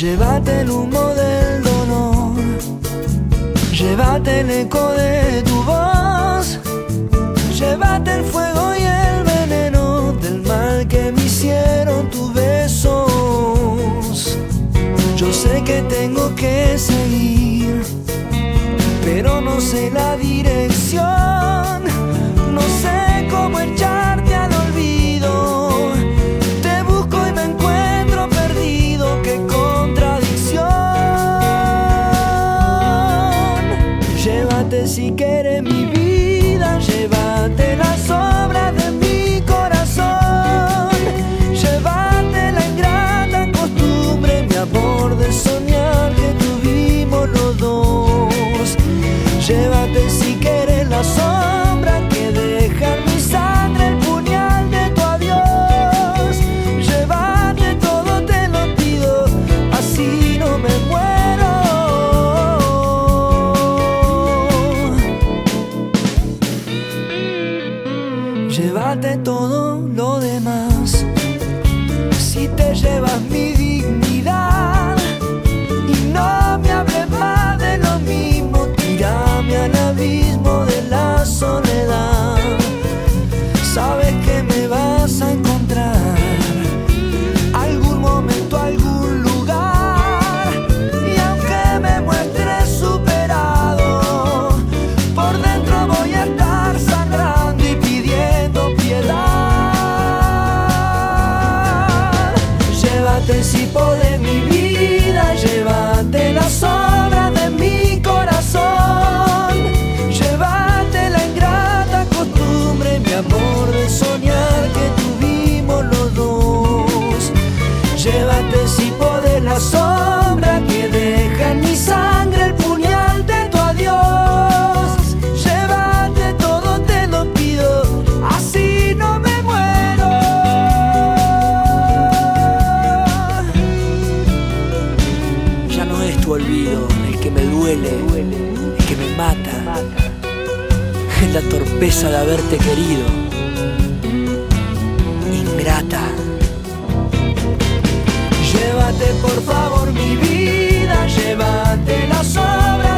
Llévate el humo del dolor, llévate el eco de tu voz, llévate el fuego y el veneno del mal que me hicieron tus besos. Yo sé que tengo que seguir, pero no sé la dirección, no sé cómo echarte al olvido. Te busco y me encuentro perdido, qué contradicción. Llévate si quieres mi vida, llévate las sobras de mi corazón, llévate la ingrata costumbre, mi amor, de soñar que tuvimos los dos. Llévate si quieres la sombra que deja en mi sangre el puñal de tu adiós. Llévate todo, te lo pido, así no me muero. Llévate todo lo demás, si te llevas mi dignidad, y no me hables más de lo mismo, tírame al abismo de la soledad. Sabes que me vas a encontrar, algún momento, algún lugar, y aunque me muestres superado, por dentro voy a estar sangrando y pidiendo piedad. Llévate si podés mi vida, llévate la sobra de mi corazón, llévate la ingrata costumbre, mi amor, de soñar que tuvimos los dos. Llévate si podés la sombra que deja en mi sangre el puñal de tu adiós. Llévate todo, te lo pido, así no me muero. Ya no es tu olvido el que me duele, el que me mata, es la torpeza de haberte querido, ingrata. Llévate por favor mi vida, llévate la sobra